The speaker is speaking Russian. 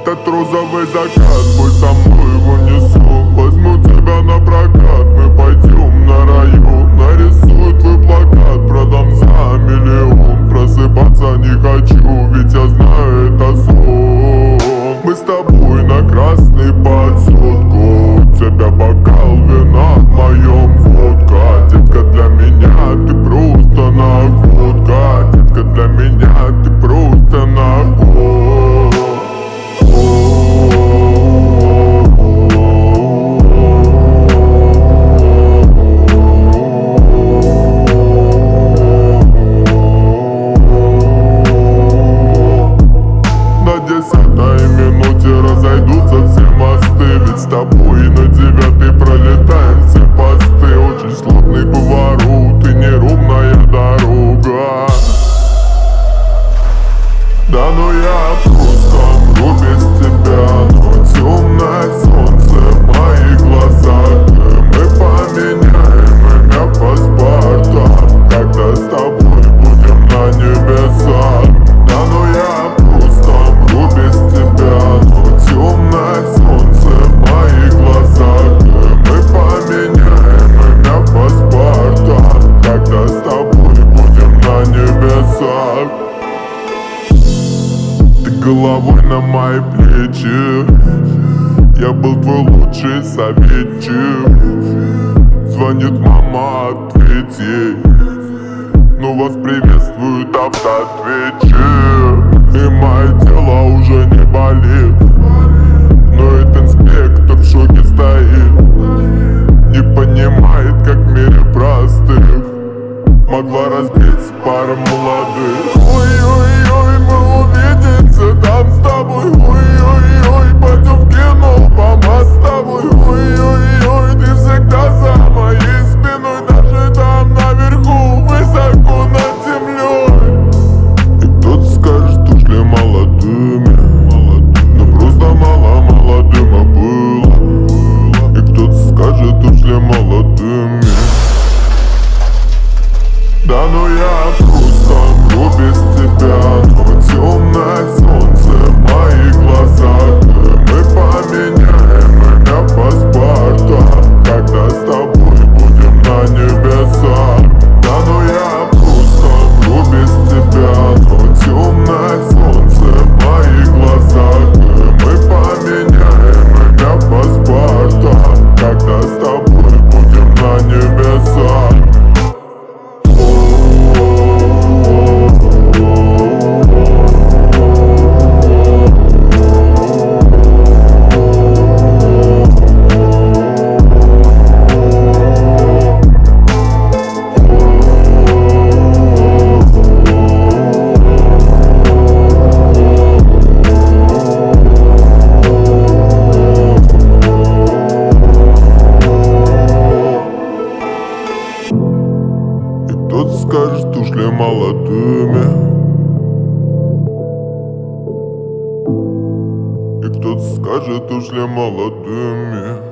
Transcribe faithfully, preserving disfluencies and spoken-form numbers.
Этот розовый закат, пой со мной в унисон. Возьму тебя на прокат, мы пойдем на район. Нарисую твой плакат, продам за миллион. Просыпаться не хочу, ведь я знаю, это сон. Мы с тобой на красный под сотку. У тебя бокал вина, в моем водка. Детка, для меня ты просто находка. Детка, для меня ты просто находка. Десятой минуте разойдутся все мосты. Ведь с тобой на девятой пролетаем все посты. Очень сложный поворот и неровная дорога. Да ну я просто мру без тебя. Но темное солнце в моих глазах. Мы поменяем имя паспорта, когда с тобой будем на небесах. Да ну я просто мру без тебя. Но темное солнце в моих глазах. Мы поменяем имя паспорта, когда с тобой будем на небесах. Ты головой на мои плечи. Я был твой лучший советчик. Звонит мама, ответь ей. Ну вас приветствует автоответчик. И мое тело уже не болит. Но этот инспектор в шоке стоит. Не понимает, как в мире простых могла разбиться пара молодых. Ой-ой-ой, мы увидимся там с тобой. Ой-ой-ой, пойдем в кино по мостовой. Ой-ой-ой, ты всегда за моей спиной. Даже там наверху, высоко над землей. И кто-то скажет, ушли молодыми. Но просто мало молодым было. И кто-то скажет, ушли молодыми. Да ну я просто мру без тебя. Но темное солнце в моих глазах. Мы поменяем имя паспорта, когда с тобой будем на небесах. Да ну я просто мру без тебя. Но темное солнце в моих глазах. Мы поменяем имя паспорта, когда с тобой будем на небесах. Кто-то скажет, ушли молодыми. И кто-то скажет, ушли молодыми.